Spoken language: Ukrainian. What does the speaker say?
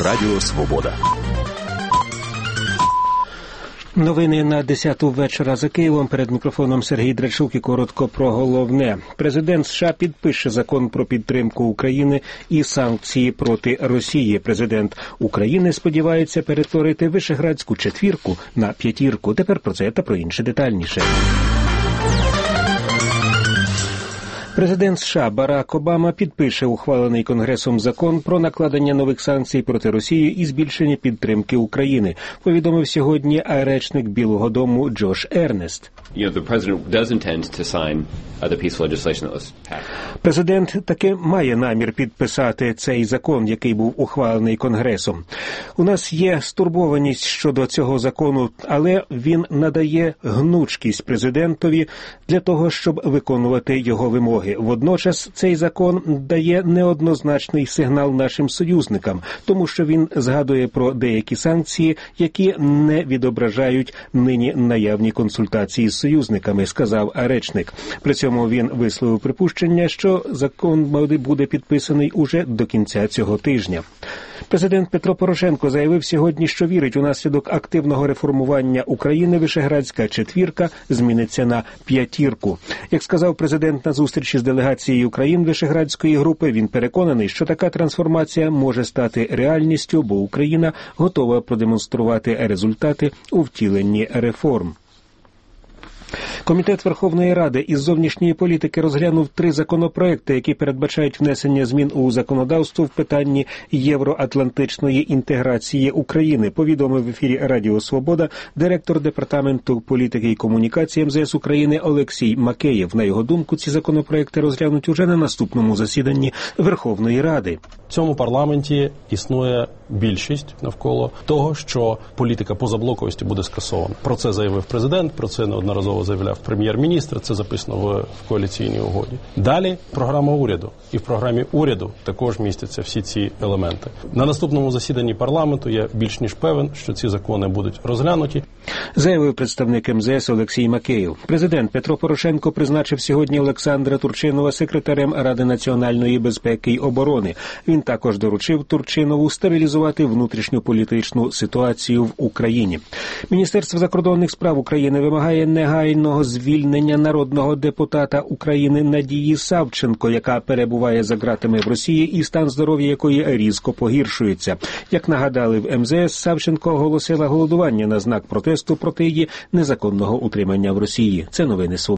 Радіо Свобода. Новини на 10-ту вечора за Києвом. Перед мікрофоном Сергій Драчук і коротко про головне. Президент США підпише закон про підтримку України і санкції проти Росії. Президент України сподівається перетворити Вишеградську четвірку на п'ятірку. Тепер про це та про інше детальніше. Президент США Барак Обама підпише ухвалений Конгресом закон про накладення нових санкцій проти Росії і збільшення підтримки України, повідомив сьогодні речник Білого дому Джош Ернест. Президент таки має намір підписати цей закон, який був ухвалений Конгресом. У нас є стурбованість щодо цього закону, але він надає гнучкість президентові для того, щоб виконувати його вимоги. Водночас цей закон дає неоднозначний сигнал нашим союзникам, тому що він згадує про деякі санкції, які не відображають нині наявні консультації з союзниками, сказав речник. При цьому він висловив припущення, що закон буде підписаний уже до кінця цього тижня. Президент Петро Порошенко заявив сьогодні, що вірить, унаслідок активного реформування України Вишеградська четвірка зміниться на п'ятірку. Як сказав президент на зустрічі з делегацією країн Вишеградської групи, він переконаний, що така трансформація може стати реальністю, бо Україна готова продемонструвати результати у втіленні реформ. Комітет Верховної Ради із зовнішньої політики розглянув 3 законопроекти, які передбачають внесення змін у законодавство в питанні євроатлантичної інтеграції України, повідомив в ефірі Радіо Свобода директор Департаменту політики і комунікації МЗС України Олексій Макеєв. На його думку, ці законопроекти розглянуть уже на наступному засіданні Верховної Ради. В цьому парламенті існує більшість навколо того, що політика позаблоковості буде скасована. Про це заявив президент, про це неодноразово заявляв прем'єр-міністр, це записано в коаліційній угоді. Далі програма уряду. І в програмі уряду також містяться всі ці елементи. На наступному засіданні парламенту я більш ніж певен, що ці закони будуть розглянуті. Заявив представник МЗС Олексій Макеєв. Президент Петро Порошенко призначив сьогодні Олександра Турчинова секретарем Ради національної безпеки й оборони. Він також доручив Турчинову стабілізувати внутрішньополітичну ситуацію в Україні. Міністерство закордонних справ України вимагає негайного звільнення народного депутата України Надії Савченко, яка перебуває за ґратами в Росії і стан здоров'я якої різко погіршується. Як нагадали в МЗС, Савченко оголосила голодування на знак протесту проти її незаконного утримання в Росії. Це новини «Свобода».